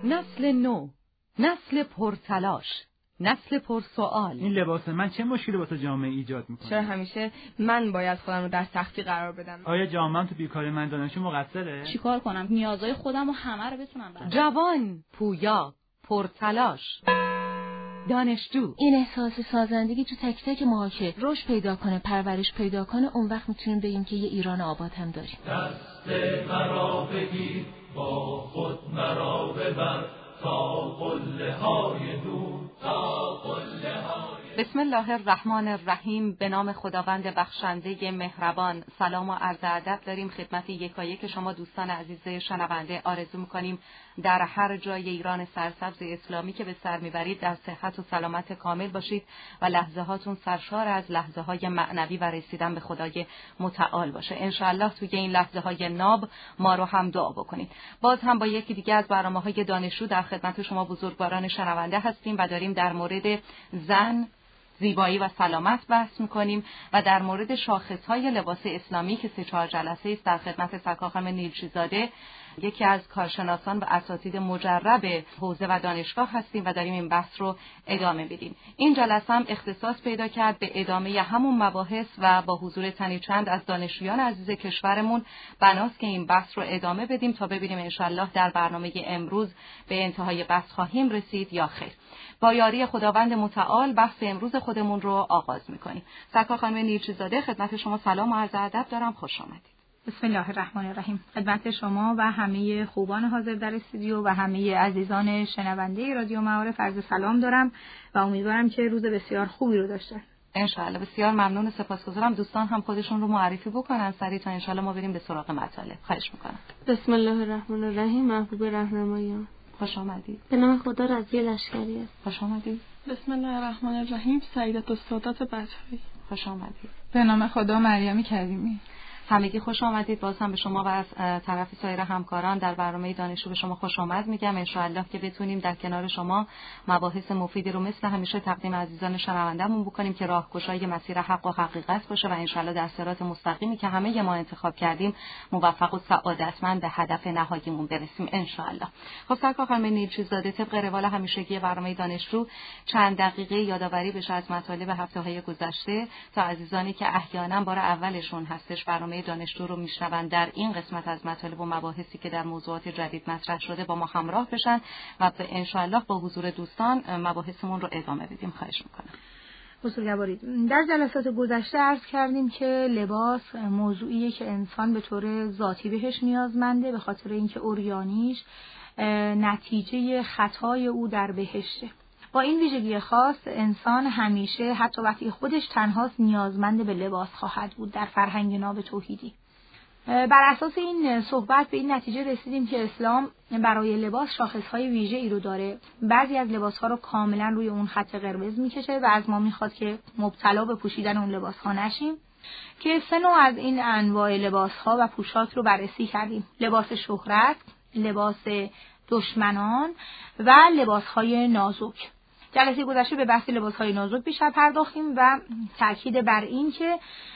نسل نو، نسل پرتلاش، نسل پرسوال. این لباس من چه مشکلی واسه جامعه ایجاد میکنه؟ چرا همیشه من باید خودم رو در سختی قرار بدم؟ آیا جامعه‌ام تو بیکاری من دانشجو مقصره؟ چیکار کنم نیازهای خودم و همه رو بتونم برام؟ جوان، پویا، پرتلاش، دانشجو. این احساس سازندگی تو تک تک ماها که رشد پیدا کنه، پرورش پیدا کنه، اون وقت میتونیم بگیم که یه ایران آباد هم داریم. دست مرا بگیر، با خود مرا ببر، تا قله های دور، تا قله های. بسم الله الرحمن الرحیم. به نام خداوند بخشنده مهربان. سلام و عرض ادب داریم خدمت یکایک شما دوستان عزیز شنونده. آرزو می‌کنیم در هر جای ایران سرسبز اسلامی که به سر میبرید در صحت و سلامت کامل باشید و لحظه هاتون سرشار از لحظه های معنوی و رسیدن به خدای متعال باشه. انشاءالله توی این لحظه های ناب ما رو هم دعا بکنید. باز هم با یکی دیگه از برنامه‌های دانشجو در خدمت شما بزرگواران شنونده هستیم و داریم در مورد زن، زیبایی و سلامت بحث می‌کنیم و در مورد شاخص‌های لباس اسلامی که 3-4 جلسه است در خدمت سرکار خانم نیلچی‌زاده، یکی از کارشناسان و اساتید مجرب حوزه و دانشگاه هستیم و داریم این بحث رو ادامه بدیم. این جلسه هم اختصاص پیدا کرد به ادامه همون مباحث و با حضور تنی چند از دانشجویان عزیز کشورمون بناست که این بحث رو ادامه بدیم تا ببینیم انشالله در برنامه امروز به انتهای بحث خواهیم رسید یا خیر. با یاری خداوند متعال بحث امروز خودمون رو آغاز می‌کنیم. سرکار خانم نیلچی‌زاده خدمت شما سلام و عرض ادب دارم. خوش آمدید. بسم الله الرحمن الرحیم. خدمت شما و همه خوبان حاضر در استودیو و همه عزیزان شنونده رادیو معارف عرض سلام دارم و امیدوارم که روز بسیار خوبی رو داشته. انشالله. بسیار ممنون، سپاسگزارم. دوستان هم خودشون رو معرفی بکنن سریع تا انشالله ما بریم به سراغ مطالب. خواهش میکنم. بسم الله الرحمن الرحیم. محبوب راهنمایان، خوش آمدید. به نام خدا رضی لشکری است. خوش آمدید. بسم الله الرحمن الرحیم. سعیدت السادات بطحی. خوش آمدید. به نام خدا مریم کریمی. همگی خوش آمدید. باز هم به شما و از طرف سایر همکاران در برنامه دانشجو به شما خوش آمد میگم. انشاءالله که بتونیم در کنار شما مباحث مفیدی رو مثل همیشه تقدیم عزیزان شنونده‌مون بکنیم که راهگشای مسیر حق و حقیقت باشه و انشاءالله در صراط مستقیمی که همه ما انتخاب کردیم موفق و سعادتمند به هدف نهاییمون برسیم انشاءالله. خب سرکار خانم نیلچی‌زاده، طبق روال همیشگی برنامه دانشجو چند دقیقه یادآوری بشه از مطالب هفته‌های گذشته تا عزیزانی که احیانا بار اولشون هستش برنامه دانشجو رو میشنون در این قسمت از مطالب و مباحثی که در موضوعات جدید مطرح شده با ما همراه بشن و ان شاء الله با حضور دوستان مباحثمون رو ادامه بدیم. خواهش میکنم. بزرگوارید، در جلسات گذشته عرض کردیم که لباس موضوعیه که انسان به طور ذاتی بهش نیازمنده به خاطر اینکه عریانیش نتیجه خطای او در بهشته. با این ویژگی خاص انسان همیشه حتی وقتی خودش تنهاست نیازمند به لباس خواهد بود در فرهنگ ناب توحیدی. بر اساس این صحبت به این نتیجه رسیدیم که اسلام برای لباس شاخصهای ویژه‌ای رو داره. بعضی از لباس‌ها رو کاملا روی اون خط قرمز می‌کشه و از ما می‌خواد که مبتلا به پوشیدن اون لباس‌ها نشیم که 3 نوع از این انواع لباس‌ها و پوشاک رو بررسی کردیم: لباس شهرت، لباس دشمنان و لباس‌های نازک. جلسه گذشته به بحث لباس‌های نازک بیشتر پرداختیم و تأکید بر این که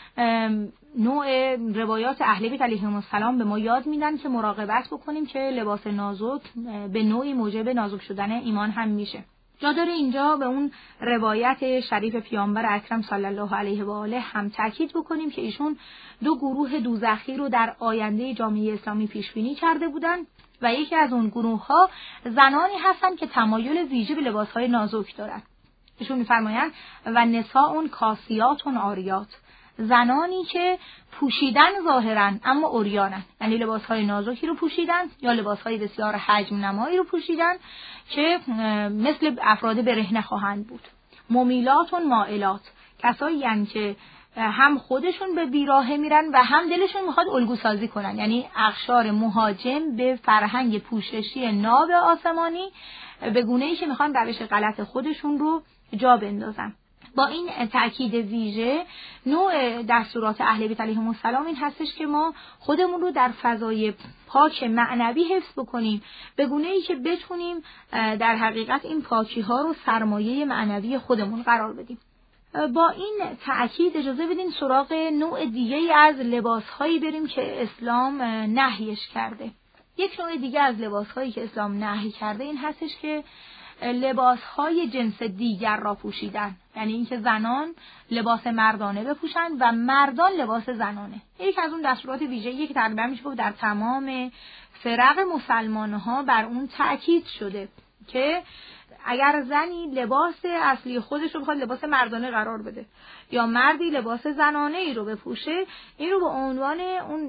نوع روایات اهل بیت علیهم السلام به ما یاد میدن که مراقبت بکنیم که لباس نازک به نوعی موجب نازک شدن ایمان هم میشه. جا داره اینجا به اون روایت شریف پیامبر اکرم صلی الله علیه و آله هم تأکید بکنیم که ایشون 2 گروه دوزخی رو در آینده جامعه اسلامی پیش بینی کرده بودن و یکی از اون گروه‌ها زنانی هستن که تمایل ویژه به لباس‌های نازک دارن. ایشون می‌فرمایند و نساء کاسیات عاریات، زنانی که پوشیدن ظاهرا اما عریانن، یعنی لباس‌های نازکی رو پوشیدن یا لباس‌های بسیار حجم نمایی رو پوشیدن که مثل افراد برهنه خواهند بود. ممیلات مائلات، کسایی یعنی که هم خودشون به بیراهه میرن و هم دلشون میخواد الگو سازی کنن، یعنی اقشار مهاجم به فرهنگ پوششی ناب آسمانی به گونه‌ای که میخوان روش غلط خودشون رو جا بندازن. با این تأکید ویژه نوع دستورات اهل بیت علیهم السلام این هستش که ما خودمون رو در فضای پاک معنوی حفظ بکنیم به گونه‌ای که بتونیم در حقیقت این پاکی‌ها رو سرمایه معنوی خودمون قرار بدیم. با این تأکید اجازه بدین سراغ نوع دیگه‌ای از لباس‌هایی بریم که اسلام نهیش کرده. یک نوع دیگه از لباس‌هایی که اسلام نهی کرده این هستش که لباس‌های جنس دیگر را پوشیدن، یعنی اینکه زنان لباس مردانه بپوشن و مردان لباس زنانه. یک از اون دستورات ویژه‌ایه که تقریبا میشه گفت در تمام فرق مسلمان‌ها بر اون تأکید شده که اگر زنی لباس اصلی خودش رو بخواد لباس مردانه قرار بده یا مردی لباس زنانه ای رو بپوشه، این رو به عنوان اون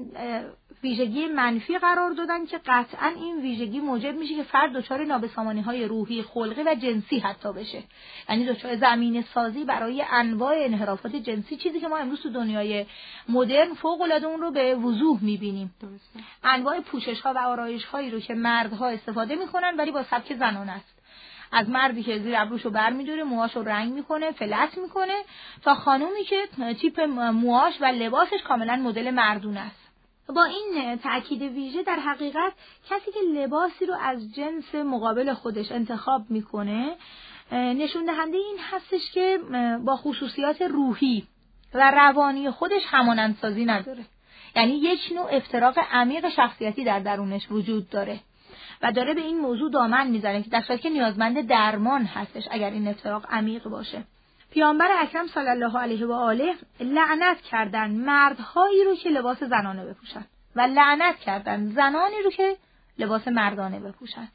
ویژگی منفی قرار دادن که قطعا این ویژگی موجب میشه که فرد دچار نابسامانی‌های روحی، خلقی و جنسی حتی بشه، یعنی دچار زمینه سازی برای انواع انحرافات جنسی، چیزی که ما امروز تو دنیای مدرن فوق‌العاده اون رو به وضوح می‌بینیم. انواع پوشش‌ها و آرایش‌هایی رو که مردها استفاده می‌کنن ولی با سبک زنانه است. از مردی که زیر ابروشو برمی‌داره، موهاشو رنگ می‌کنه، فلت می‌کنه، تا خانومی که تیپ موهاش و لباسش کاملا مدل مردونه است. با این تأکید ویژه در حقیقت کسی که لباسی رو از جنس مقابل خودش انتخاب می‌کنه نشون دهنده این هستش که با خصوصیات روحی و روانی خودش همانندسازی نداره، یعنی یک نوع افتراق عمیق شخصیتی در درونش وجود داره و داره به این موضوع دامن میزنه که در صورتی که نیازمند درمان هستش اگر این افتراق عمیق باشه. پیامبر اکرم صلی الله علیه و آله لعنت کردن مردهایی رو که لباس زنانه بپوشن و لعنت کردن زنانی رو که لباس مردانه بپوشن.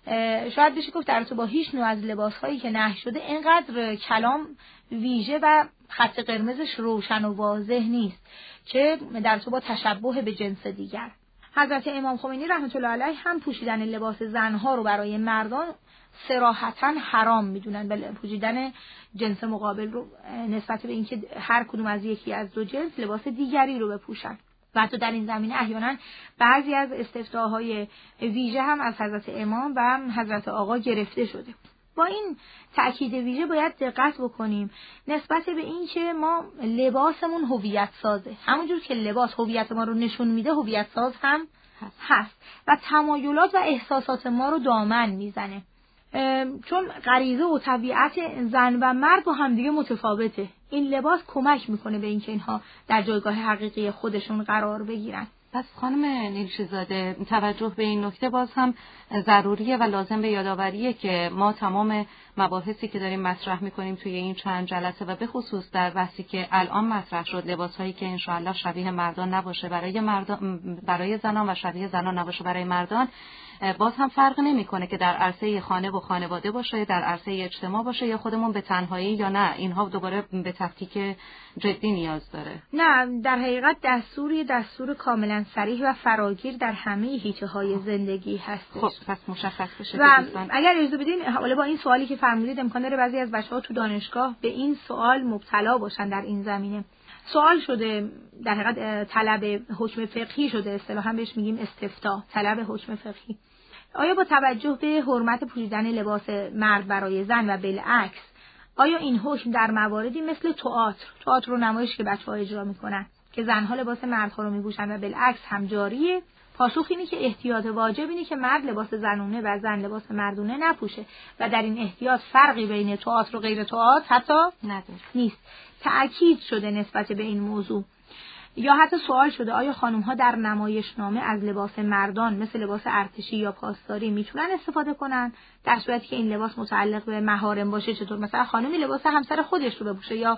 شاید بشه گفت در ارتباط با هیچ نوع از لباسهایی که نهی شده اینقدر کلام ویژه و خط قرمزش روشن و واضح نیست که در ارتباط با تشبه به جنس دیگر. حضرت امام خمینی رحمت الله علیه هم پوشیدن لباس زنها رو برای مردان صراحتاً حرام میدونن، ولی پوشیدن جنس مقابل رو نسبت به اینکه هر کدوم از یکی از دو جنس لباس دیگری رو بپوشن. و حتی در این زمینه احیانا بعضی از استفتاهای ویژه هم از حضرت امام و حضرت آقا گرفته شده. با این تأکید ویژه باید دقت بکنیم نسبت به این که ما لباسمون هویت سازه، همونجور که لباس هویت ما رو نشون میده هویت ساز هم هست و تمایلات و احساسات ما رو دامن میزنه، چون غریزه و طبیعت زن و مرد با هم دیگه متفاوته. این لباس کمک میکنه به اینکه اینها در جایگاه حقیقی خودشون قرار بگیرن. پس خانم نیلشی‌زاده توجه به این نکته باز هم ضروریه و لازم به یادآوریه که ما تمام مباحثی که داریم مطرح میکنیم توی این چند جلسه و به خصوص در بحثی که الان مطرح شد، لباسهایی که انشاءالله شبیه مردان نباشه برای زنان و شبیه زنان نباشه برای مردان، باز هم فرق نمیکنه که در عرصه خانه و خانواده باشه، در عرصه اجتماع باشه یا خودمون به تنهایی یا نه، اینها دوباره به تفکیک جدی نیاز داره. نه، در حقیقت دستور کاملا صریح و فراگیر در همه حیطه‌های زندگی هستش. خب پس مشخص بشه. و اگر اجازه بدین حالا با این سوالی که فرمودید امکان داره بعضی از بچه‌ها تو دانشگاه به این سوال مبتلا باشن. در این زمینه سوال شده، در حقیقت طلب حکم فقهی شده، اصطلاحاً بهش میگیم استفتاء، طلب حکم فقهی. آیا با توجه به حرمت پوشیدن لباس مرد برای زن و بالعکس آیا این حکم در مواردی مثل تئاتر رو نمایش که بچه‌ها اجرا میکنن که زنها لباس مردها رو میپوشن و بالعکس هم جاریه؟ پاسخ اینه که احتیاط واجب اینه که مرد لباس زنونه و زن لباس مردونه نپوشه و در این احتیاط فرقی بین تئاتر و غیر تئاتر حتی نیست. تأکید شده نسبت به این موضوع. یا حتی سوال شده آیا خانم‌ها در نمایشنامه از لباس مردان مثل لباس ارتشی یا پاسداری میتونن استفاده کنن در صورتی که این لباس متعلق به محارم باشه؟ چطور مثلا خانمی لباس همسر خودش رو بپوشه یا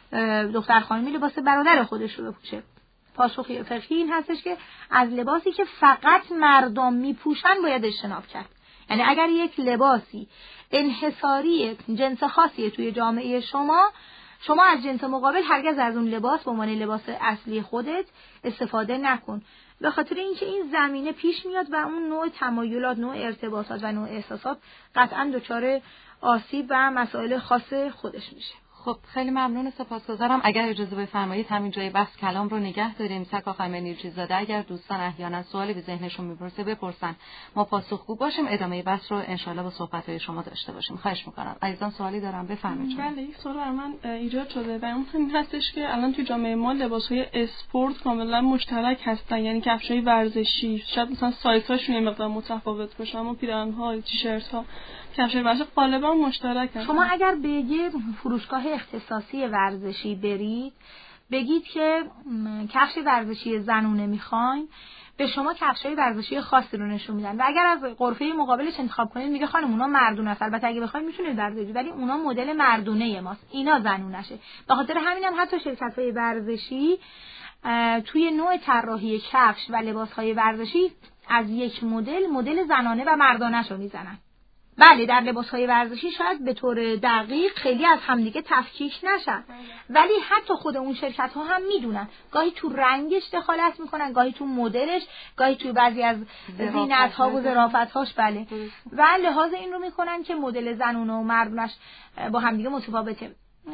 دختر خانمی لباس برادر خودش رو بپوشه؟ پاسخ فقهی این هستش که از لباسی که فقط مردان میپوشن باید اجتناب کرد. یعنی اگر یک لباسی انحصاری جنس خاصی توی جامعه شما از جنس مقابل هرگز از اون لباس به عنوان لباس اصلی خودت استفاده نکن، به خاطر اینکه این زمینه پیش میاد و اون نوع تمایلات، نوع ارتباطات و نوع احساسات قطعا دچار آسیب و مسائل خاص خودش میشه. خب خیلی ممنون، سپاسگزارم. اگر اجازه بفرمایید همین جای بحث کلام رو نگه داریم. سکا خانم نیلشی‌زاده اگر دوستان احیانا سوالی به ذهنشون میپرسه بپرسن، ما پاسخگو باشیم. ادامه بحث رو انشالله با صحبت‌های شما داشته باشیم. خواهش می‌کنم. عزیزان سوالی دارم بفرمایید. بله، یک سوال برای من ایجاد شده و اون این هستش که الان تو جامعه ما لباس‌های اسپورت کاملا مشترک هستن، یعنی کفش‌های ورزشی، شاید مثلا سایزهاشون یه مقدار متفاوت باشه، اما پیراهن‌ها، تیشرت‌ها، کفش‌های ورزشی غالبا مشترکن. شما اگر به یه فروشگاه اختصاصی ورزشی برید، بگید که کفش ورزشی زنونه میخواین، به شما کفشای ورزشی خاصی رو نشون میدن و اگر از غرفه مقابلش انتخاب کنید میگه خانم اونا مردونه است، البته اگه بخواید میتونید بردارید ولی اونا مدل مردونه ماست، اینا زنونشه. به خاطر همینم حتی شرکت‌های ورزشی توی نوع طراحی کفش و لباس‌های ورزشی از یک مدل زنانه و مردانه رو میزنن. بله در لباس‌های ورزشی شاید به طور دقیق خیلی از همدیگه تفکیک نشن، ولی حتی خود اون شرکت‌ها هم میدونن، گاهی تو رنگش دخالت میکنن، گاهی تو مدلش، گاهی تو بعضی از زینت‌ها و ظرافت‌هاش. بله و لحاظ این رو میکنن که مدل زنونه و مردونش با همدیگه متفاوته.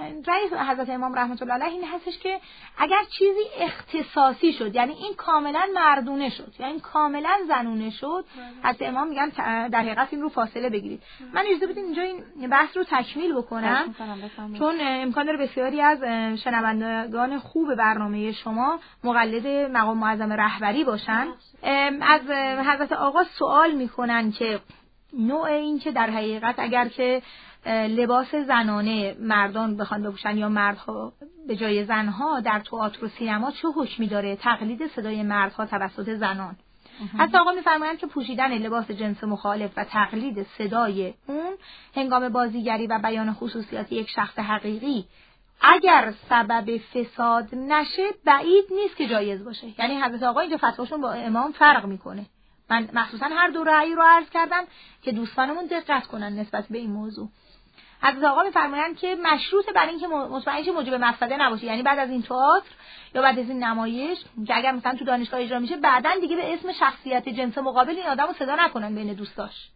رأی حضرت امام رحمت الله علیه این هستش که اگر چیزی اختصاصی شد، یعنی این کاملا مردونه شد، یعنی کاملا زنونه شد، حضرت امام میگن در حقیقت این رو فاصله بگیرید. من اجازه بدید اینجا این بحث رو تکمیل بکنم چون امکان داره بسیاری از شنوندگان خوب برنامه شما مقلد مقام معظم رهبری باشن. از حضرت آقا سوال میکنن که نوع این که در حقیقت اگر که لباس زنانه مردان بخوان بپوشن یا مردها به جای زنها در تئاتر و سینما چه حکمی داره تقلید صدای مردها توسط زنان. حتی آقا می‌فرمایند که پوشیدن لباس جنس مخالف و تقلید صدای اون هنگام بازیگری و بیان خصوصیات یک شخص حقیقی اگر سبب فساد نشه بعید نیست که جایز باشه. یعنی حضرت آقا اینجا فتواشون با امام فرق میکنه. من مخصوصا هر دو رأی رو عرض کردم که دوستانمون دقت کنن نسبت به این موضوع. حضرت آقا می‌فرمایند که مشروط بر این که مطمئن شه موجب مفسده نباشه، یعنی بعد از این تئاتر یا بعد از این نمایش که اگر مثلا تو دانشگاه اجرا میشه بعداً دیگه به اسم شخصیت جنس مقابل این آدمو صدا نکنن بین دوستاش،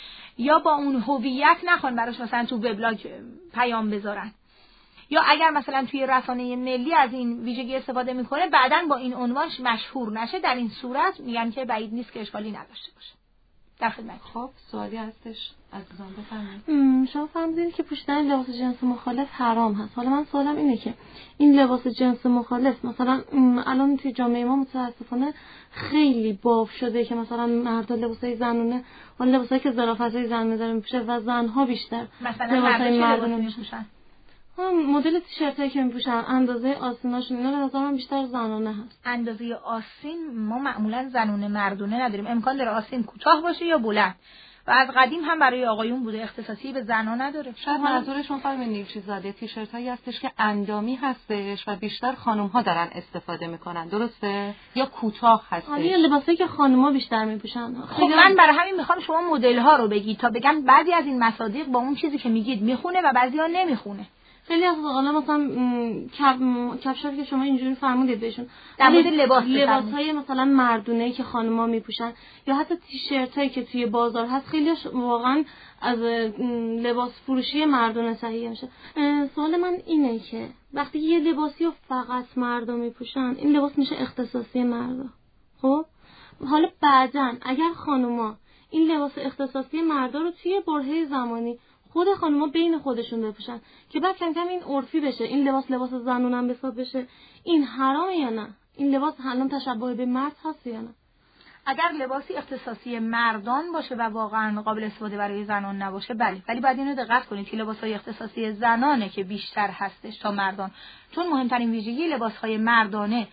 یا با اون هویت نخوان براش مثلا تو وبلاگ پیام بذارن، یا اگر مثلا توی رسانه ملی از این ویژگی استفاده میکنه بعداً با این عنوانش مشهور نشه. در این صورت میگن که بعید نیست که اشکالی نداشته باشه. در خدمت. خب سوالی هستش عزیزان بفرمایید. شما فهمیدید که پوشیدن لباس جنس مخالف حرام هست. حالا من سوالم اینه که این لباس جنس مخالف مثلا الان توی جامعه ما متاسفانه خیلی باف شده که مثلا مردا لباسای زنونه و لباسایی که ظرافتای زن میذاره میپوشه و زنها بیشتر مثلا لباسای مردونه میپوشن. مدل تیشرتایی که میپوشن اندازه آستیناشون اینا به نظر من بیشتر زنانه هست. اندازه آستین ما معمولا زنونه مردونه نداریم، امکان داره آستین کوتاه باشه یا بلند و از قدیم هم برای آقایون بوده، اختصاصی به زنا نداره. شاید منظورشون خانم نیلچیزاده تیشرتایی هستش که اندامی هستش و بیشتر خانم‌ها دارن استفاده میکنن، درسته؟ یا کوتاه هستش؟ آره لباسایی که خانم‌ها بیشتر میپوشن. خب من برای همین میخوام شما مدل‌ها رو بگید تا بگم بعضی از این مصادیق با اون چیزی که میگید میخونه و بعضی‌ها نمیخونه. خیلی از حالا مثلا کفشایی که شما اینجوری فرمودید بهشون در مورد لباس‌های مثلا مردونه‌ای که خانم‌ها میپوشن یا حتی تیشرتایی که توی بازار هست خیلیش واقعا از لباس فروشی مردونه صحیح میشه. سوال من اینه که وقتی یه لباسی رو فقط مردا میپوشن این لباس میشه اختصاصی مردا. خب حالا بعدن اگر خانوما این لباس اختصاصی مردا رو توی برهه زمانی خود خانوما بین خودشون بپوشن که بعد کم کم این عرفی بشه، این لباس زنونه هم حساب بشه، این حرامه یا نه؟ این لباس الان تشبه به مرد هست یا نه؟ اگر لباسی اختصاصی مردان باشه و واقعا قابل استفاده برای زنان نباشه بله، ولی باید اینو دقت کنید که لباس‌های اختصاصی زنانه که بیشتر هستش تا مردان، چون مهمترین ویژگی لباس‌های مردانه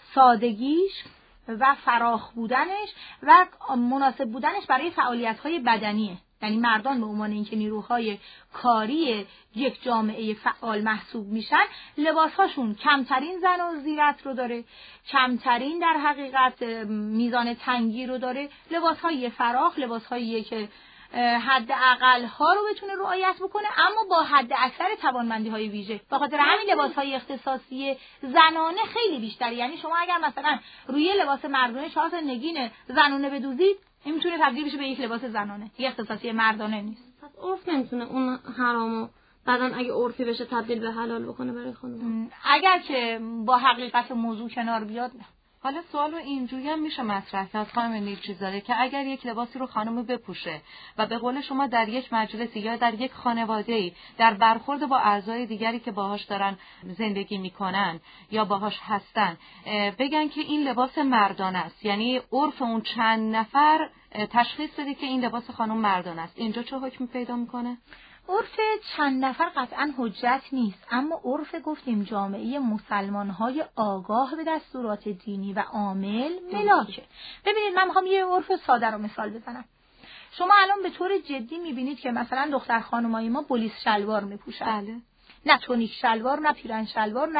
سادگیش و فراخ بودنش و مناسب بودنش برای فعالیت‌های بدنیه. یعنی مردان به عنوان اینکه نیروهای کاری یک جامعه فعال محسوب میشن، لباسهاشون کمترین زن و زیرت رو داره، کمترین در حقیقت میزان تنگی رو داره، لباسهای فراخ، لباسهایی که حد اقل ها رو بتونه رعایت بکنه اما با حد اکثر توانمندی های ویژه. به خاطر همین لباسهای اختصاصی زنانه خیلی بیشتره. یعنی شما اگر مثلا روی لباس مردانه 4 تا نگین زنانه بدوزید این میتونه تبدیل بشه به یک لباس زنانه، یک اختصاصی مردانه نیست. پس عرف نمیتونه اون حرامو بعدن اگه عرفی بشه تبدیل به حلال بکنه برای خانم؟ اگر که با حقیقت موضوع کنار بیاد نه. حالا سوال رو اینجوری هم میشه مطرح کرد خانم نیلچیزاده که اگر یک لباسی رو خانم بپوشه و به قول شما در یک مجلسی یا در یک خانواده‌ای در برخورد با اعضای دیگری که باهاش دارن زندگی میکنن یا باهاش هستن بگن که این لباس مردانه است، یعنی عرف اون چند نفر تشخیص بده که این لباس خانم مردانه است، اینجا چه حکمی پیدا میکنه؟ عرف چند نفر قطعا حجت نیست، اما عرف گفتیم جامعه مسلمان‌های آگاه به دستورات دینی و عامل ملاکه. ببینید من میخوام یه عرف ساده رو مثال بزنم. شما الان به طور جدی میبینید که مثلا دختر خانمای ما بولیس شلوار میپوشن. بله. نه تونیک شلوار، نه پیرن شلوار،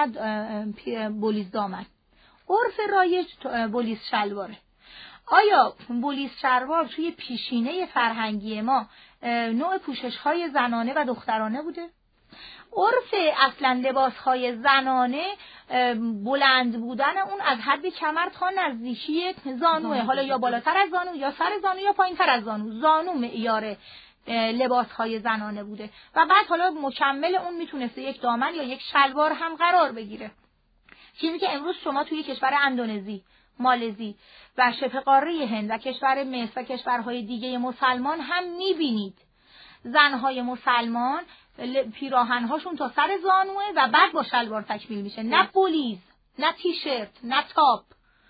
نه بولیس دامن. عرف رایج بولیس شلواره. آیا بولیس شلوار توی پیشینه فرهنگی ما نوع پوشش‌های زنانه و دخترانه بوده؟ عرف اصلا لباس‌های زنانه بلند بودن اون از حد کمر تا نزدیکی زانوه، حالا یا بالاتر از زانو یا سر زانو یا پایین‌تر از زانو. زانو معیار لباس‌های زنانه بوده و بعد حالا مکمل اون میتونسته یک دامن یا یک شلوار هم قرار بگیره. چیزی که امروز شما توی کشور اندونزی، مالزی و شبه قاره هند و کشور مصر و کشورهای دیگه مسلمان هم میبینید. زنهای مسلمان پیراهن‌هاشون تا سر زانوه و بعد با شلوار تکمیل میشه، نه بولیز، نه تیشرت، نه تاپ.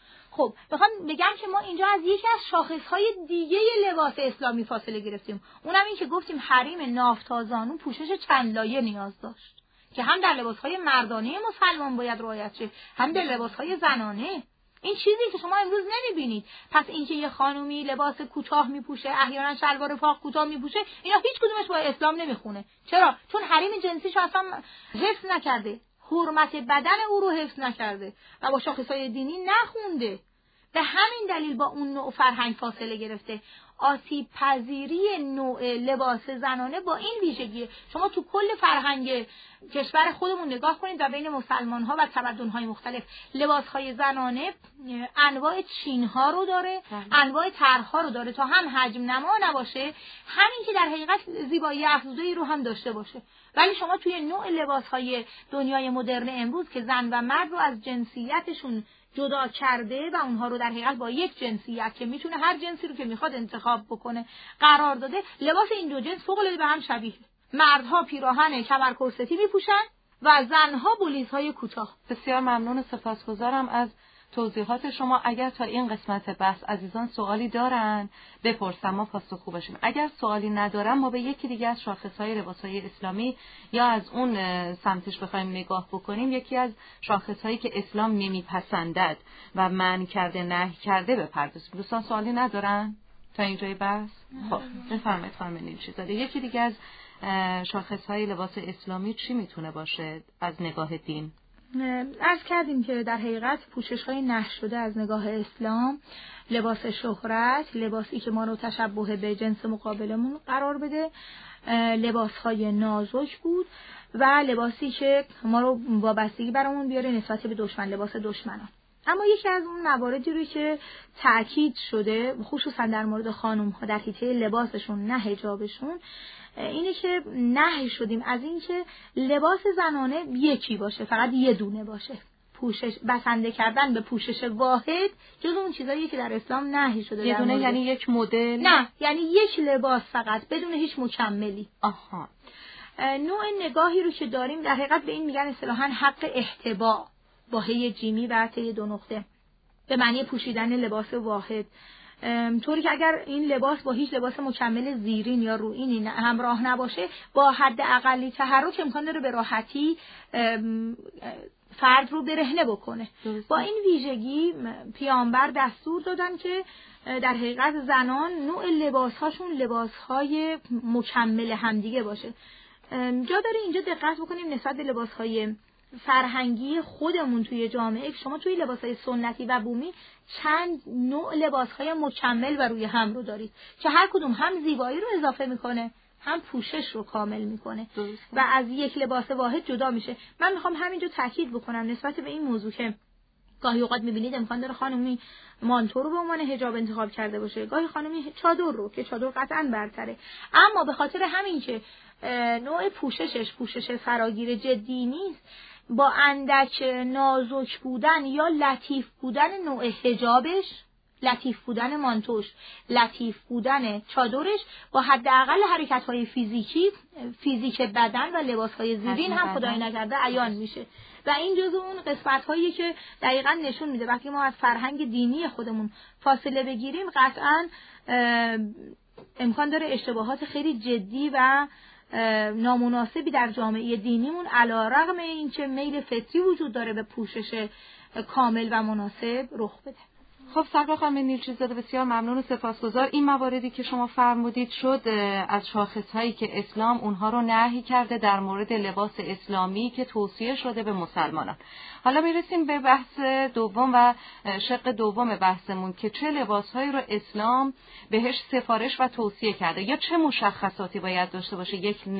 خب بخوام بگم که ما اینجا از یکی از شاخصهای دیگه لباس اسلامی فاصله گرفتیم، اونم این که گفتیم حریم ناف تا زانو پوشش چند لایه نیاز داشت که هم در لباسهای مردانه مسلمان باید رعایت شه، هم در لباسهای زنانه. این چیزی که شما امروز نمیبینید. پس اینکه یه خانومی لباس کوتاه میپوشه، احیانا شلوار پاک کوتاه میپوشه، اینا هیچ کدومش با اسلام نمیخونه. چرا؟ چون حریم جنسیشو اصلا حفظ نکرده، حرمت بدن او رو حفظ نکرده و با شاخصهای دینی نخونده. به همین دلیل با اون نوع فرهنگ فاصله گرفته. آسیب پذیری نوع لباس زنانه با این ویژگیه. شما تو کل فرهنگ کشور خودمون نگاه کنید و بین مسلمان ها و تمدن های مختلف لباس های زنانه انواع چین ها رو داره، انواع طرح ها رو داره تا هم حجم نما نباشه، همین که در حقیقت زیبایی افزوده‌ای رو هم داشته باشه. ولی شما توی نوع لباس های دنیای مدرن امروز که زن و مرد رو از جنسیتشون جدا کرده و اونها رو در حقیقت با یک جنسیت که میتونه هر جنسی رو که میخواد انتخاب بکنه قرار داده، لباس این دو جنس فوق العاده به هم شبیه. مردها پیراهن کمر کرستی میپوشن و زنها بولیزهای کوتاه. بسیار ممنون و سپاسگزارم از توضیحات شما. اگر تا این قسمت بحث عزیزان سوالی دارن بپرسم، ما پاسخگو باشیم. اگر سوالی ندارن ما به یکی دیگه از شاخصهای لباسهای اسلامی یا از اون سمتش بخوایم نگاه بکنیم، یکی از شاخصهایی که اسلام نمیپسندد و منع کرده، نهی کرده بپردازیم. دوستان سوالی ندارن تا اینجای بحث؟ خب بفرمایید خانم نیلوشیزاده. یکی دیگه از شاخصهای لباس اسلامی چی میتونه باشه از نگاه دین؟ عرض کردیم که در حقیقت پوشش‌های نهی شده از نگاه اسلام، لباس شهرت، لباسی که ما رو تشبه به جنس مقابلمون قرار بده، لباس‌های نازک بود و لباسی که ما رو وابستگی برامون بیاره نسبت به دشمن، لباس دشمنان. اما یکی از اون مواردی رو که تأکید شده خصوصا در مورد خانم‌ها در حیطه لباسشون، نه حجابشون، اینه که نهی شدیم از این که لباس زنانه یکی باشه، فقط یه دونه باشه. پوشش بسنده کردن به پوشش واحد جز اون چیزاییه که در اسلام نهی شده. یه دونه یعنی یک مدل؟ نه، یعنی یک لباس فقط بدون هیچ مکملی. آها. نوع نگاهی رو که داریم در حقیقت به این میگن اصطلاحاً حق احتباء با هی جیمی و ته دو نقطه، به معنی پوشیدن لباس واحد. طوری که اگر این لباس با هیچ لباس مکمل زیرین یا رویینی همراه نباشه، با حد اقلی تحرک امکان داره به راحتی فرد رو برهنه بکنه. با این ویژگی پیامبر دستور دادن که در حقیقت زنان نوع لباسهاشون لباسهای مکمل همدیگه باشه. جا داره اینجا دقت بکنیم نسبت به لباسهای فرهنگی خودمون توی جامعه. شما توی لباسهای سنتی و بومی چند نوع لباسهای مکمل و روی هم رو دارید که هر کدوم هم زیبایی رو اضافه میکنه، هم پوشش رو کامل میکنه و از یک لباس واحد جدا میشه. من میخوام همینجا تاکید بکنم نسبت به این موضوع که گاهی اوقات میبینید امکان داره خانمی مانتو رو به عنوان حجاب انتخاب کرده باشه، گاهی خانمی چادر رو که چادر قطعاً برتره، اما به خاطر همین که نوع پوششش پوشش فراگیر جدی نیست، با اندک نازک بودن یا لطیف بودن نوع حجابش، لطیف بودن مانتوش، لطیف بودن چادرش، با حداقل حرکت‌های فیزیک بدن و لباس‌های زیرین هم خدای نکرده عیان میشه و این جزو اون قسمت‌هایی که دقیقاً نشون میده وقتی ما از فرهنگ دینی خودمون فاصله بگیریم قطعاً امکان داره اشتباهات خیلی جدی و نامناسبی در جامعه دینیمون علیرغم اینکه میل فطری وجود داره به پوشش کامل و مناسب رخ بده. خب سرکار خانم نیلچیزاده بسیار ممنون و سپاسگزار. این مواردی که شما فرمودید شد از شاخصهایی که اسلام اونها رو نهی کرده در مورد لباس اسلامی که توصیه شده به مسلمانان. حالا میرسیم به بحث دوم و شق دوم بحثمون که چه لباسهایی رو اسلام بهش سفارش و توصیه کرده یا چه مشخصاتی باید داشته باشه یک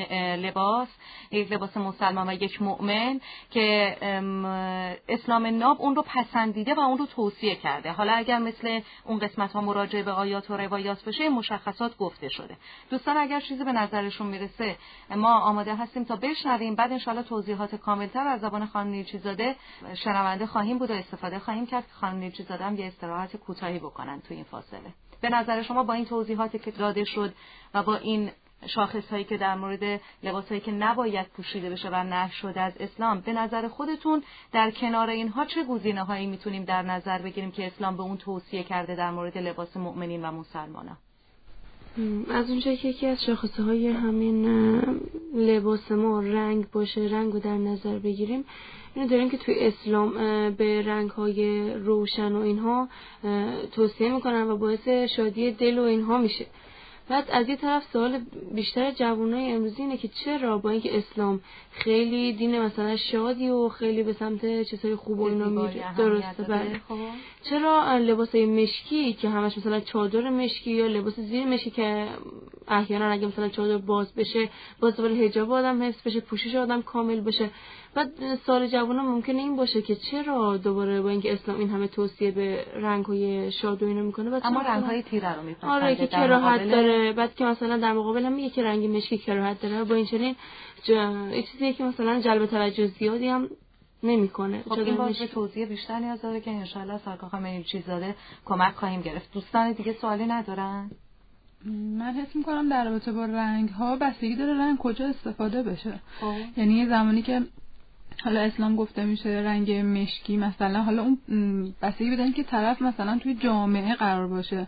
لباس مسلمان و یک مؤمن که اسلام ناب اون رو پسندیده و اون رو توصیه کرده. حالا اگر مثل اون قسمت ها مراجعه به آیات و روایات بشه مشخصات گفته شده. دوستان اگر چیزی به نظرشون میرسه ما آماده هستیم تا بشنویم، بعد انشالله توضیحات کاملتر از زبان خانم نیلچیزاده شنونده خواهیم بود و استفاده خواهیم کرد که خانم نیلچیزاده هم یه استراحت کوتاهی بکنن تو این فاصله. به نظر شما با این توضیحاتی که داده شد و با این شاخصهایی که در مورد لباسایی که نباید پوشیده بشه و نهی شده از اسلام، به نظر خودتون در کنار اینها چه گزینه‌هایی میتونیم در نظر بگیریم که اسلام به اون توصیه کرده در مورد لباس مؤمنین و مسلمانان؟ از اونجایی که یکی از شاخصه‌های همین لباس ما رنگ باشه، رنگ رو در نظر بگیریم، اینو داریم که توی اسلام به رنگ‌های روشن و اینها توصیه میکنن و باعث شادی دل و اینها میشه. بعد از یه طرف سوال بیشتر جوانای امروزی اینه که چرا با اینکه اسلام خیلی دین مثلا شادی و خیلی به سمت چیزای خوب و اینا میره، درسته، بله، چرا لباسای مشکی که همش مثلا چادر مشکی یا لباس زیر مشکی که احیانا اگه مثلا چادر باز بشه باز دوباره حجاب آدم حفظ بشه، پوشش آدم کامل بشه. بعد سوال جوونا ممکنه این باشه که چرا دوباره با اینکه اسلام این همه توصیه به رنگ‌های شاد و اینا میکنه، اما رنگ‌های تیره رو میپسنده. آره که کراهت داره. بعد که مثلا در مقابل هم میگه که رنگ مشکی کراهت داره، با این چنین این چیزیه که مثلا جلب توجه زیادی هم نمیکنه. خب این باشه توضیح بیشتر نیاز داره که انشالله سرکار خانم نیلچیزاده کمک خواهیم گرفت. دوستان دیگه سوالی ندارن؟ من حس میکنم در رابطه با رنگ ها بستگی داره رنگ کجا استفاده بشه. یعنی یه زمانی که حالا اسلام گفته میشه رنگ مشکی مثلا، حالا اون بستگی بدن که طرف مثلا توی جامعه قرار باشه،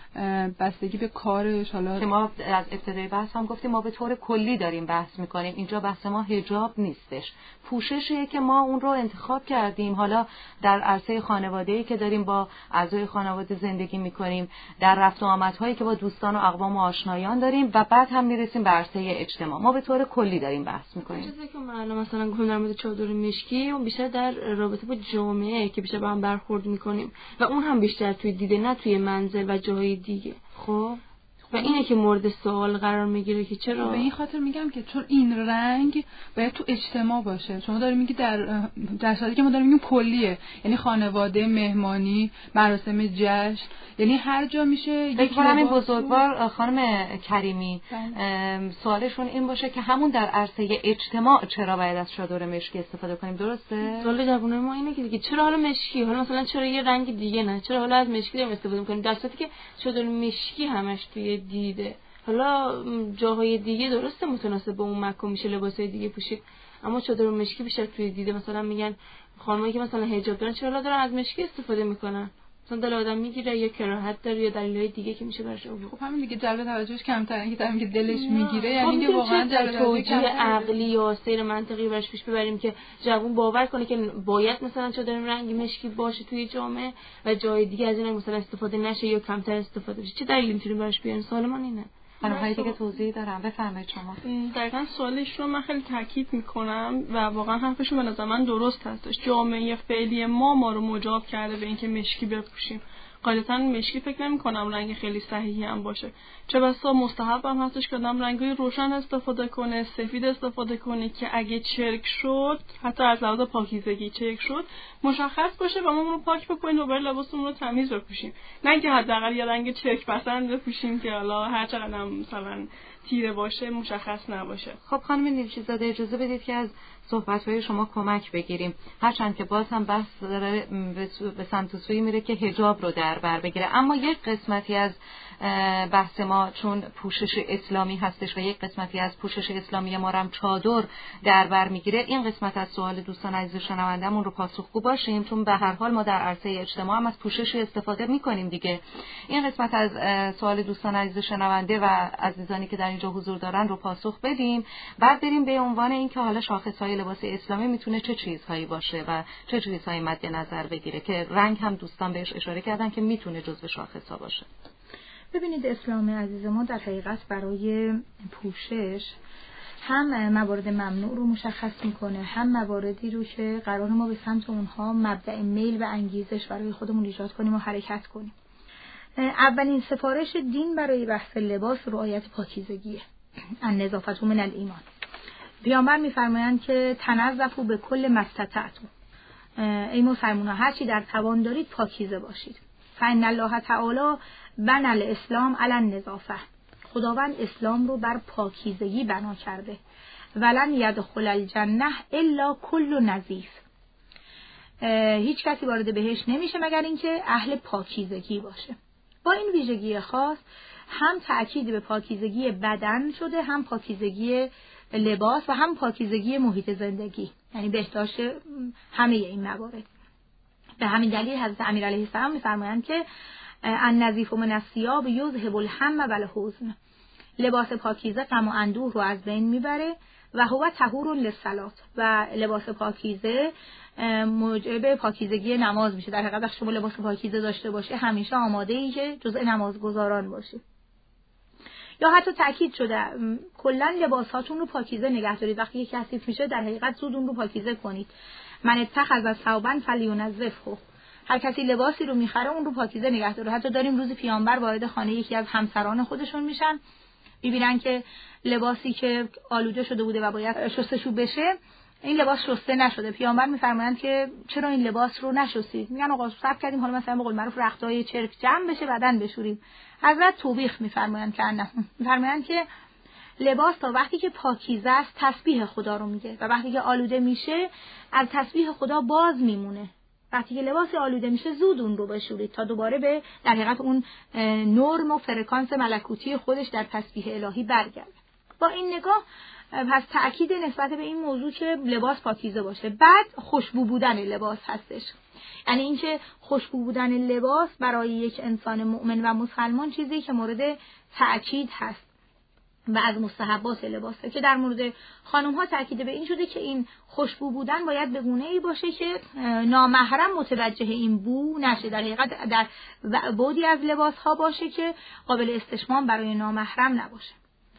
بستگی به کارش. حالا که ما از ابتدای بحث هم گفتیم ما به طور کلی داریم بحث میکنیم، اینجا بحث ما حجاب نیستش، پوششیه که ما اون رو انتخاب کردیم. حالا در عرصه خانواده‌ای که داریم با اعضای خانواده زندگی میکنیم، در رفت و آمدهایی که با دوستان و اقوام و آشنایان داریم و بعد هم میرسیم به عرصه اجتماع، ما به طور کلی داریم بحث میکنیم. چیزی که من مثلا گفتم در مورد چادر مشکی اون بیشتر در رابطه با جامعه که بیشتر با هم برخورد میکنیم و اون هم بیشتر توی دیده، نه توی منزل و جاهای دیگه. خب و اینه که مورد سوال قرار میگیره که چرا. به این خاطر میگم که چون این رنگ باید تو اجتماع باشه. شما داری میگی در صورتی که ما داریم میگیم کلیه، یعنی خانواده، مهمانی، مراسم جشن، یعنی هر جا میشه. یک همین بزرگوار خانم کریمی سوالشون این باشه که همون در عرصه اجتماع چرا باید از چادر مشکی استفاده کنیم، درسته؟ سوال جوانای ما اینه که دیگه چرا حالا مشکی، حالا مثلا چرا یه رنگ دیگه نه، چرا حالا از مشکی داریم استفاده میکنیم در صورتی که چادر مشکی همش توی دیده. حالا جاهای دیگه درسته متناسب با اون مکان میشه لباسای دیگه پوشید، اما چادر مشکی بیشتر توی دیده. مثلا میگن خانمایی که مثلا حجاب دارن چرا دارن از مشکی استفاده میکنن، مثلا دل آدم میگیره یا کراهت داره یا دلایل دیگه که میشه براش آورد. خب همین دیگه جلب توجهش کمتره، اینکه طرفی که دلش میگیره یعنی که واقعا جلب توجه عقلی یا سیر منطقی براش پیش ببریم که جوون باور کنه که باید مثلا چادر رنگ مشکی باشه توی جامعه و جای دیگه از این مثلا استفاده نشه یا کمتر استفاده بشه. چه دلیلی میتونیم براش بیاریم؟ سوال من اینه. خانم‌های دیگه توضیح دارم، بفرمایید شما. دقیقاً سوالش رو من خیلی تاکید میکنم و واقعا حرفشون به نظر من درست هستش. جامعه فعلی ما رو مجاب کرده به اینکه مشکی بپوشیم. غالباً مشکی فکر نمی‌کنم رنگ خیلی صحیحی هم باشه. چه بسا مستحب هم هستش که آدم رنگ‌های روشن استفاده کنه، سفید استفاده کنه که اگه چرک شد، حتی از لحاظ پاکیزگی چرک شد، مشخص باشه و ما اون رو پاک بکنیم و برای لباسمون رو تمیز بپوشیم. نه اینکه حداقل یه رنگ چرک پسند بپوشیم که حالا هر چقدر هم مثلا تیره باشه مشخص نباشه. خب خانم نیلچیزاده اجازه بدید که از صحبت‌های شما کمک بگیریم، هرچند که باز هم بحث داره به سمت و سوی میره که حجاب رو در در بر بگیره. اما یک قسمتی از بحث ما چون پوشش اسلامی هستش و یک قسمتی از پوشش اسلامی ما هم چادر در بر میگیره، این قسمت از سوال دوستان عزیز شنوندمون رو پاسخگو باشیم، چون به هر حال ما در عرصه اجتماع هم از پوشش استفاده میکنیم دیگه. این قسمت از سوال دوستان عزیز شنونده و عزیزانی که در اینجا حضور دارن رو پاسخ بدیم، بعد بریم به عنوان اینکه حالا شاخصهای لباس اسلامی میتونه چه چیزهایی باشه و چه چیزهایی مد نظر بگیره، که رنگ هم دوستان بهش اشاره کردن که میتونه جزو شاخصها باشه. ببینید اسلام عزیز ما در حقیقت برای پوشش هم موارد ممنوع رو مشخص میکنه، هم مواردی رو که قرار ما به سمت اونها مبدأ میل و انگیزش برای خودمون ایجاد کنیم و حرکت کنیم. اولین سفارش دین برای بحث لباس رعایت پاکیزگیه. النظافة من الایمان. پیامبر میفرمایند که تنظفوا به کل ما استطعتم. ای مسلمانان هر چی در توان دارید پاکیزه باشید. فإن الله تعالی بنى الاسلام علی النظافه. خداوند اسلام رو بر پاکیزگی بنا کرده. ولن یدخل الجنه الا کل نظیف. هیچ کسی وارد بهشت نمیشه مگر اینکه اهل پاکیزگی باشه. با این ویژگی خاص هم تأکید به پاکیزگی بدن شده، هم پاکیزگی لباس و هم پاکیزگی محیط زندگی، یعنی بهداشت همه این موارد. به همین دلیل حضرت امیر علیه السلام می‌فرمایند که النظیف من الثیاب یذهب الهم و الحزن. لباس پاکیزه غم و اندوه رو از بین میبره و هو طهور للصلاة. و لباس پاکیزه موجب پاکیزگی نماز میشه. در حقیقت وقتی شما لباس پاکیزه داشته باشه همیشه آماده‌ای که جزء نمازگزاران باشی. یا حتی تأکید شده کلا لباساتون رو پاکیزه نگه دارید. وقتی یک کثیف میشه در حقیقت زود اون رو پاکیزه کنید. من اتخذ ثوبا فلینظفه. هر کسی لباسی رو میخره اون رو پاکیزه نگه داره. حتی داریم روز پیامبر وارد خانه یکی از همسران خودشون میشن، میبینن که لباسی که آلوده شده بوده و باید شستشو بشه این لباس شسته نشده. پیامبر میفرمایند که چرا این لباس رو نشستید؟ میگن آقا صبر کردیم حالا مثلا به قول معروف رختای چرک جمع بشه بعدن بشوریم. حضرت توبیخ میفرمایند که نه، میفرمایند که لباس تا وقتی که پاکیزه است تسبیح خدا رو میگه و وقتی که آلوده میشه از تسبیح خدا باز میمونه. وقتی که لباس آلوده میشه زود اون رو بشورید تا دوباره به در حقیقت اون نرم و فرکانس ملکوتی خودش در تسبیح الهی برگرده. با این نگاه پس تأکید نسبت به این موضوع که لباس پاکیزه باشه. بعد خوشبو بودن لباس هستش، یعنی اینکه خوشبو بودن لباس برای یک انسان مؤمن و مسلمان چیزی که مورد تأکید هست و از مستحبات لباسه، که در مورد خانم ها تأکید به این شده که این خوشبو بودن باید به گونه‌ای باشه که نامحرم متوجه این بو نشه. در حقیقت در بعدی از لباس ها باشه که قابل استشمام برای نامحرم نباشه.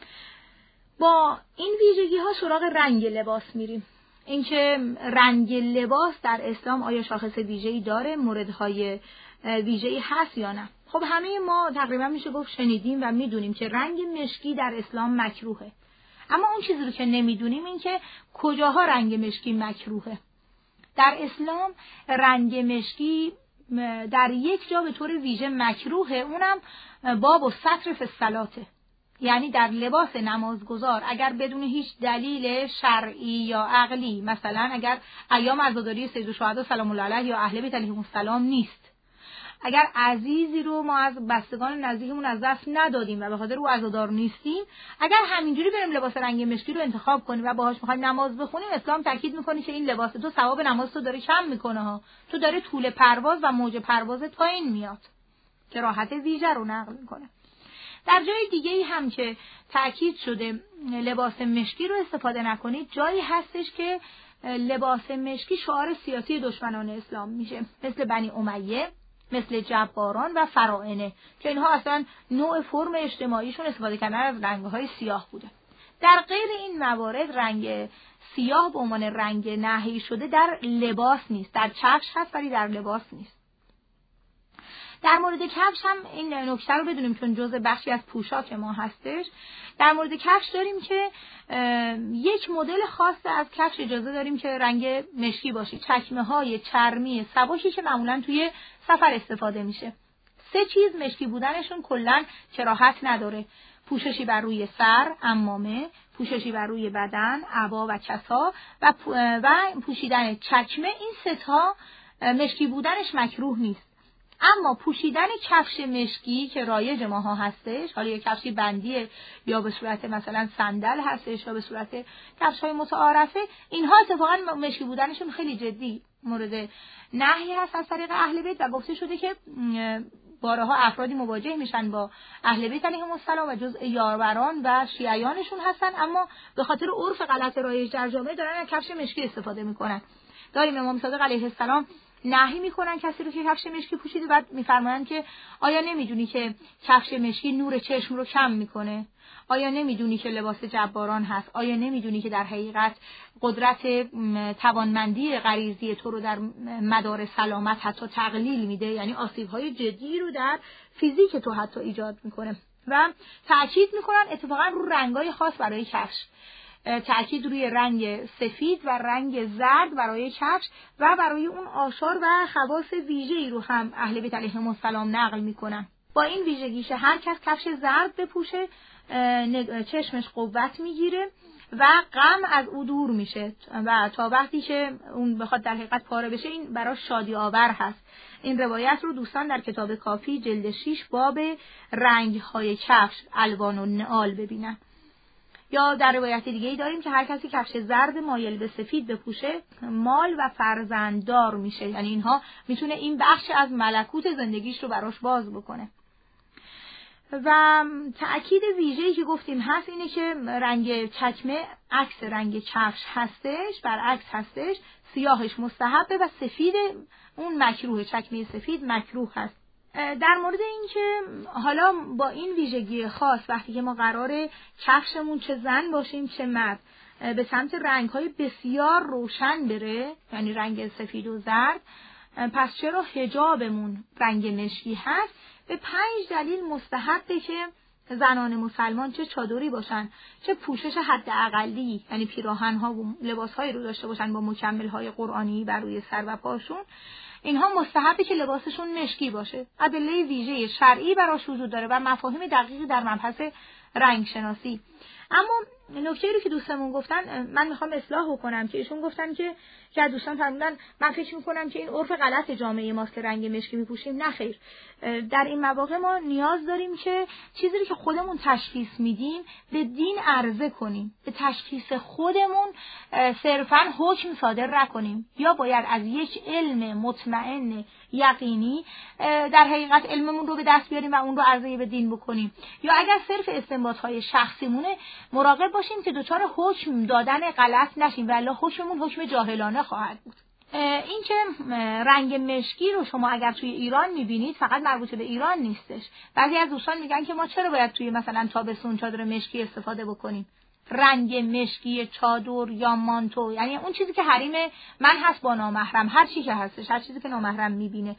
با این ویژگی ها سراغ رنگ لباس میریم. اینکه رنگ لباس در اسلام آیا شاخص ویژه‌ای داره، موردهای ویژه‌ای هست یا نه؟ خب همه ما تقریبا میشه گفت شنیدیم و میدونیم که رنگ مشکی در اسلام مکروهه. اما اون چیزی رو که نمیدونیم این که کجاها رنگ مشکی مکروهه. در اسلام رنگ مشکی در یک جا به طور ویژه مکروهه، اونم باب و سطر فی الصلاة. یعنی در لباس نمازگزار اگر بدون هیچ دلیل شرعی یا عقلی، مثلا اگر ایام عزاداری سید الشهدا سلام الله علیه یا اهل بیت علیهم السلام نیست، اگر عزیزی رو ما از بستگان نزدیکمون از دست ندادیم و به خاطر او عزادار نیستیم، اگر همینجوری بریم لباس رنگ مشکی رو انتخاب کنیم و باهاش می‌خوایم نماز بخونیم، اسلام تاکید می‌کنه که این لباس تو ثواب نماز تو داره کم می‌کنه ها، تو داره طول پرواز و موج پروازت پایین میاد، که راحت ویژه رو نقل می‌کنه. در جای دیگه‌ای هم که تاکید شده لباس مشکی رو استفاده نکنید، جایی هستش که لباس مشکی شعار سیاسی دشمنان اسلام میشه، مثل بنی امیه، مثل جباران و فراعنه، که اینها اصلا نوع فرم اجتماعیشون استفاده کردن از رنگ‌های سیاه بوده. در غیر این موارد رنگ سیاه به عنوان رنگ نهی شده در لباس نیست، در کفش هست ولی در لباس نیست. در مورد کفش هم این نکته رو بدونیم چون جزء بخشی از پوشاک ما هستش. در مورد کفش داریم که یک مدل خاص از کفش اجازه داریم که رنگ مشکی باشه، چکمه‌های چرمی سبکی که معمولاً توی سفر استفاده میشه. 3 چیز مشکی بودنشون کلاً کراهت نداره: پوششی بر روی سر، عمامه، پوششی بر روی بدن، عبا و کسا و پوشیدن چکمه. این 3 تا مشکی بودنش مکروه نیست. اما پوشیدن کفش مشکی که رایج ماها هستش، حالا یا کفشی بندیه یا به صورت مثلا صندل هستش یا به صورت کفش‌های متعارفه، اینها اتفاقا مشکی بودنشون خیلی جدی مورد نهی هست از طریق اهل بیت و گفته شده که بارها افرادی مواجه میشن با اهل بیت علیهم السلام و جزء یاروران و شیعیانشون هستن، اما به خاطر عرف غلط رایج در جامعه دارن از کفش مشکی استفاده میکنن. داریم امام صادق علیه السلام نهی میکنن کسی رو که کفش مشکی پوشیده، بعد میفرمایند که آیا نمیدونی که کفش مشکی نور چشم رو کم میکنه؟ آیا نمیدونی که لباس جباران هست؟ آیا نمیدونی که در حقیقت قدرت توانمندی غریزی تو رو در مدار سلامت حتی تقلیل میده، یعنی آسیب‌های جدی رو در فیزیک تو حتی ایجاد میکنه. و تأکید میکنن اتفاقا رو رنگ‌های خاص برای کفش، تأکید روی رنگ سفید و رنگ زرد برای کفش و برای اون آثار و خواص ویژه‌ای رو هم اهل بیت علیهم السلام نقل میکنن. با این ویژگیش هر کس کفش زرد بپوشه چشمش قوت میگیره و غم از او دور میشه و تا وقتی که اون بخواد در حقیقت پاره بشه این براش شادی آور هست. این روایت رو دوستان در کتاب کافی جلد 6 باب رنگ‌های کفش الوان و نعال ببینن. یا در روایت دیگه‌ای داریم که هر کسی کفش زرد مایل به سفید بپوشه مال و فرزنددار میشه، یعنی اینها میتونه این بخش از ملکوت زندگیش رو براش باز بکنه. و تأکید ویژه‌ای که گفتیم هست اینه که رنگ چکمه عکس رنگ کفش هستش، برعکس هستش، سیاهش مستحبه و سفید اون مکروه، چکمه سفید مکروه هست. در مورد این که حالا با این ویژگی خاص وقتی که ما قراره کفشمون چه زن باشیم چه مرد به سمت رنگ‌های بسیار روشن بره، یعنی رنگ سفید و زرد، پس چرا حجابمون رنگ مشکی هست؟ به 5 دلیل مستحبه که زنان مسلمان چه چادری باشن چه پوشش حداقلی، یعنی پیراهن‌ها و لباس‌هایی رو داشته باشن با مکمل‌های قرآنی بر روی سر و پاشون، اینها مستحبه که لباسشون مشکی باشه. ادله ویژه شرعی براش وجود داره و مفاهیم دقیقی در مبحث رنگ شناسی. اما نکته‌ای رو که دوستمون گفتن من میخوام اصلاح بکنم که ایشون گفتن که دوستان فرمودن من فکر میکنم که این عرف غلط جامعه ماست که رنگ مشکی میپوشیم. نه خیر، در این مواقع ما نیاز داریم که چیزی رو که خودمون تشخیص میدیم به دین عرضه کنیم، به تشخیص خودمون صرفاً حکم صادر نکنیم، یا باید از یک علم مطمئن یقینی در حقیقت علممون رو به دست بیاریم و اون رو عرضه به دین بکنیم، یا اگر صرف استنباط‌های شخصیمونه مراقب باشیم که دچار حکم دادن غلط نشیم، ولی حکممون حکم جاهلانه خواهد بود. این که رنگ مشکی رو شما اگر توی ایران میبینید فقط مربوط به ایران نیستش. بعضی از دوستان میگن که ما چرا باید توی مثلا تابستون چادر مشکی استفاده بکنیم؟ رنگ مشکی چادر یا مانتو، یعنی اون چیزی که حریم من هست با نامحرم، هر چی که هستش، هر چیزی که نامحرم میبینه،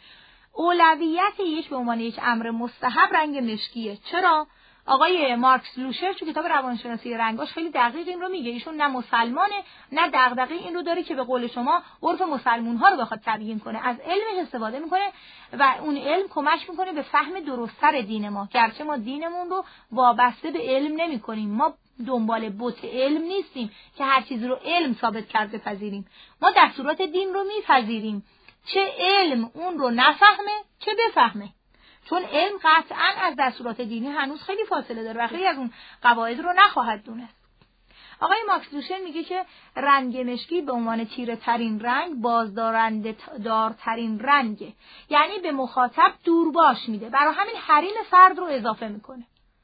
اولویت یک به عنوان یک امر مستحب رنگ مشکیه. چرا؟ آقای مارکس لوشر تو کتاب روانشناسی رنگاش خیلی دقیق این رو میگه. ایشون نه مسلمانه نه دغدغه این رو داره که به قول شما عرف مسلمان‌ها رو بخواد تبیین کنه، از علمش استفاده میکنه و اون علم کمک میکنه به فهم درست‌تر دین ما، گرچه ما دینمون رو وابسته به علم نمی‌کنیم، ما دنبال بت علم نیستیم که هر چیزی رو علم ثابت کرده بپذیریم، ما دستورات دین رو میپذیریم، چه علم اون رو نفهمه چه بفهمه، چون علم قطعاً از دستورات دینی هنوز خیلی فاصله داره و خیلی از اون قواعد رو نخواهد دونست. آقای ماکس لوشر میگه که رنگ مشکی به عنوان تیره ترین رنگ بازدارنده دارترین رنگه، یعنی به مخاطب دورباش میده، برای همین حریم فرد رو اضافه میکنه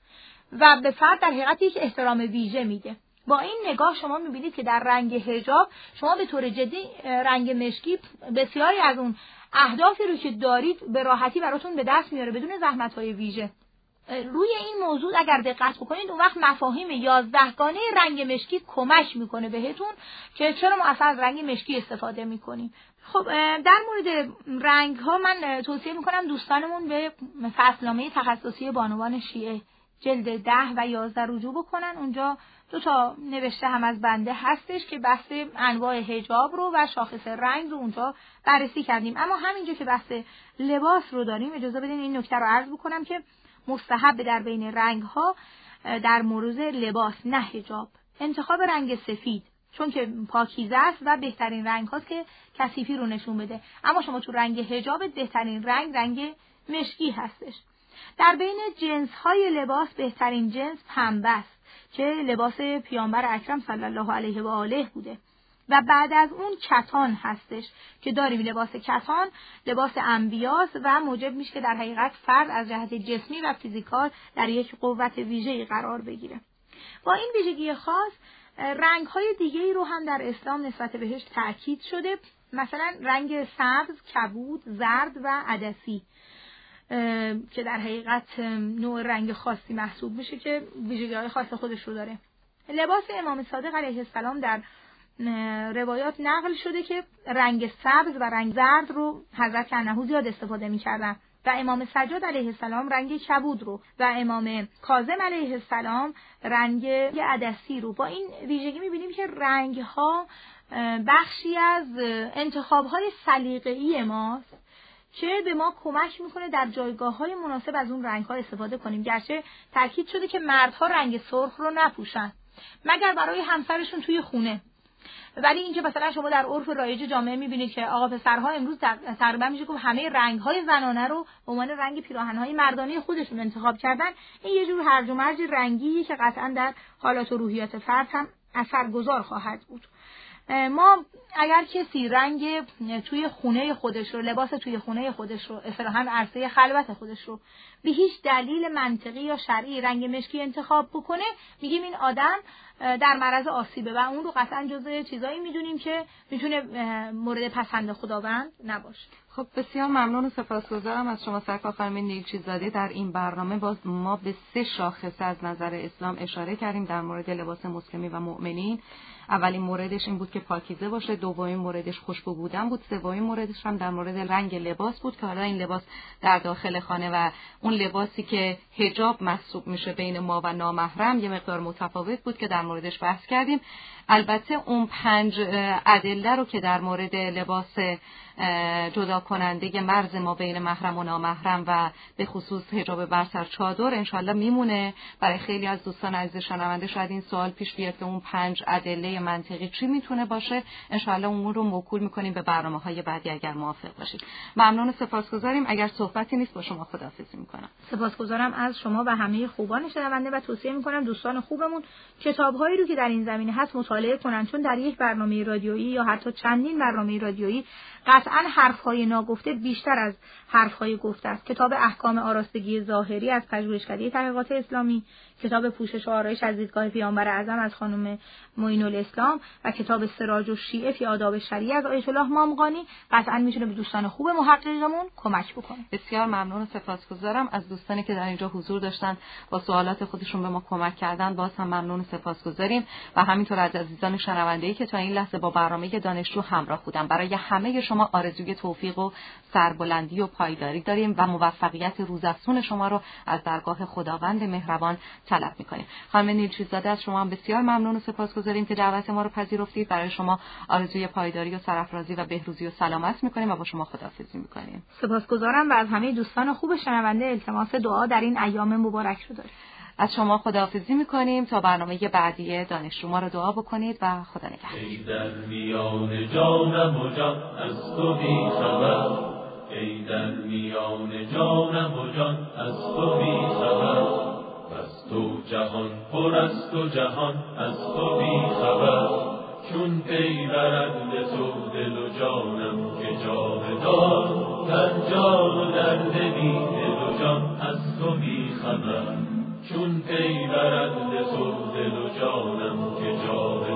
و به فرد در حقیقت یک احترام ویژه میده. با این نگاه شما میبینید که در رنگ حجاب شما به طور جدی رنگ مشکی بسیاری از اون اهدافی رو که دارید به راحتی براتون به دست میاره بدون زحمت‌های ویژه. روی این موضوع اگر دقت بکنید اون وقت مفاهیم 11گانه رنگ مشکی کمک میکنه بهتون که چرا ما اصلا از رنگ مشکی استفاده میکنیم. خب در مورد رنگ ها من توصیه میکنم دوستانمون به فصلنامه تخصصی بانوان شیعه جلد 10 و 11 رجوع بکنن. اونجا 2 تا نوشته هم از بنده هستش که بحث انواع حجاب رو و شاخص رنگ رو اونجا بررسی کردیم. اما همینجا که بحث لباس رو داریم اجازه بدین این نکته رو عرض بکنم که مستحب در بین رنگ ها در مورد لباس نه حجاب انتخاب رنگ سفید چون که پاکیزه است و بهترین رنگ هاست که کثیفی رو نشون بده. اما شما تو رنگ حجابت بهترین رنگ مشکی هستش. در بین جنس های لباس بهترین جنس پنبه است که لباس پیامبر اکرم صلی الله علیه و آله بوده و بعد از اون کتان هستش که داریم. لباس کتان لباس انبیاست و موجب میشه که در حقیقت فرد از جهت جسمی و فیزیکال در یک قوت ویژه‌ای قرار بگیره. با این ویژگی خاص رنگ‌های دیگه‌ای رو هم در اسلام نسبت بهش تأکید شده، مثلا رنگ سبز، کبود، زرد و عدسی که در حقیقت نوع رنگ خاصی محسوب میشه که ویژگی‌های خاص خودش رو داره. لباس امام صادق علیه السلام در روایات نقل شده که رنگ سبز و رنگ زرد رو حضرت انه زیاد استفاده می‌کردن و امام سجاد علیه السلام رنگ کبود رو و امام کاظم علیه السلام رنگ عدسی رو. با این ویژگی می‌بینیم که رنگ‌ها بخشی از انتخاب‌های سلیقه‌ای ماست که به ما کمک میکنه در جایگاه‌های مناسب از اون رنگ‌ها استفاده کنیم. گرچه تاکید شده که مردها رنگ سرخ رو نپوشن مگر برای همسرشون توی خونه، ولی اینکه مثلا شما در عرف رایج جامعه میبینید که آقا پسرها امروز تقریبا میشه گفت همه رنگ‌های زنانه رو به عنوان رنگ پیراهن‌های مردانه خودشون انتخاب کردن. این یه جور هرج و مرج رنگیه که قطعاً در حالات و روحیات فرد هم اثرگذار خواهد بود. ما اگر کسی رنگ توی خونه خودش رو، لباس توی خونه خودش رو، اصطلاحاً عرصه خلوت خودش رو به هیچ دلیل منطقی یا شرعی رنگ مشکی انتخاب بکنه، میگیم این آدم در معرض آسیبه و اون رو قطعاً جزء چیزایی میدونیم که میتونه مورد پسند خداوند نباشه. خب بسیار ممنون و سپاسگزارم از شما سرکار خانم نیلچیزاده. در این برنامه باز ما به 3 شاخصه از نظر اسلام اشاره کردیم در مورد لباس مسلمین و مؤمنین. اولین موردش این بود که پاکیزه باشه، دومین موردش خوشبو بودن بود، سومین موردش هم در مورد رنگ لباس بود که حالا این لباس در داخل خانه و اون لباسی که حجاب محسوب میشه بین ما و نامحرم یه مقدار متفاوت بود که در موردش بحث کردیم. البته اون 5 ادله رو که در مورد لباس جدا کننده مرز ما بین محرم و نامحرم و به خصوص حجاب بر سر چادر انشالله میمونه. برای خیلی از دوستان عزیز شنونده شاید این سوال پیش بیاد که اون 5 ادله منطقی چی میتونه باشه. انشالله اون رو موکول میکنیم به برنامه‌های بعدی اگر موافق باشید. ممنون و سپاسگزاریم. اگر صحبتی نیست با شما خداحافظی میکنم. سپاسگزارم از شما و همه خوبان شنونده و توصیه میکنم دوستان خوبمون کتاب‌هایی رو که در این زمینه هست مطالعه کنن، چون در یک برنامه رادیویی یا حتی چندین برنامه رادیویی قطعاً حرف‌های ناگفته بیشتر از حرف‌های گفته است. کتاب احکام آراستگی ظاهری از پژوهشکده تحقیقات اسلامی، کتاب پوشش و آرایش از دیدگاه پیامبر اعظم از خانم معین‌الاسلام و کتاب سراج الشیعه فی آداب شریعه از آیت الله مامقانی قطعاً میتونه به دوستان خوب محققمون کمک بکنه. بسیار ممنون و سپاسگزارم از دوستانی که در اینجا حضور داشتن با سوالات خودشون به ما کمک کردن. باز هم ممنون و سپاسگزاریم و همینطور از عزیزان شنونده‌ای که تا این لحظه با برنامه دانشجو همراه بودن. برای همه شما آرزوی توفیق و سربلندی و پایداری داریم و موفقیت روزافزون شما رو از درگاه خداوند مهربان طلب می‌کنیم. خانم نیلچیزاده از شما هم بسیار ممنون و سپاسگزاریم که دعوت ما رو پذیرفتید. برای شما آرزوی پایداری و سرافرازی و بهروزی و سلامت می‌کنیم و با شما خداحافظی می‌کنیم. سپاسگزارم و از همه دوستان خوب شنونده التماس دعا در این ایام مبارک رو داریم. از شما خداحافظی می‌کنیم تا برنامه بعدی دانشجو. ما رو دعا بکنید و خدا نگهدار. ای در میان جانم و جان از تو بی خبر، ای در میان جانم و جان از تو بی خبر، از تو جهان پر از تو جهان از تو بی خبر، چون پی برند تو دل و جانم که جاودان، در جان و در دل و جان از تو بی خبر، چون پی برند تو دل و جانم که جاودان.